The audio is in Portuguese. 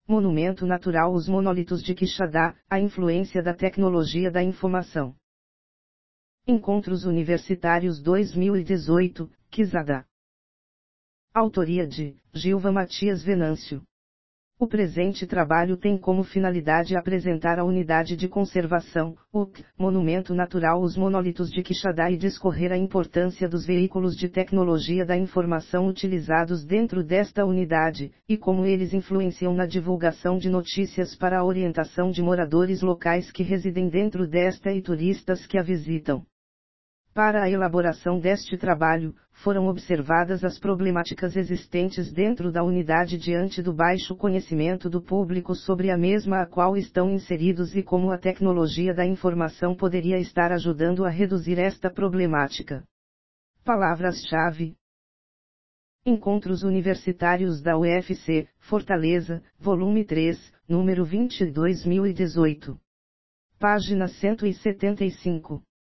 Monumento Natural Os Monólitos de Quixadá, a influência da tecnologia da informação. Encontros Universitários 2018, Quixadá. Autoria de Gilva Matias Venâncio. O presente trabalho tem como finalidade apresentar a unidade de conservação, o Monumento Natural Os Monólitos de Quixadá e discorrer a importância dos veículos de tecnologia da informação utilizados dentro desta unidade, e como eles influenciam na divulgação de notícias para a orientação de moradores locais que residem dentro desta e turistas que a visitam. Para a elaboração deste trabalho, foram observadas as problemáticas existentes dentro da unidade diante do baixo conhecimento do público sobre a mesma a qual estão inseridos e como a tecnologia da informação poderia estar ajudando a reduzir esta problemática. Palavras-chave: Encontros Universitários da UFC, Fortaleza, volume 3, número 20, 2018. Página 175.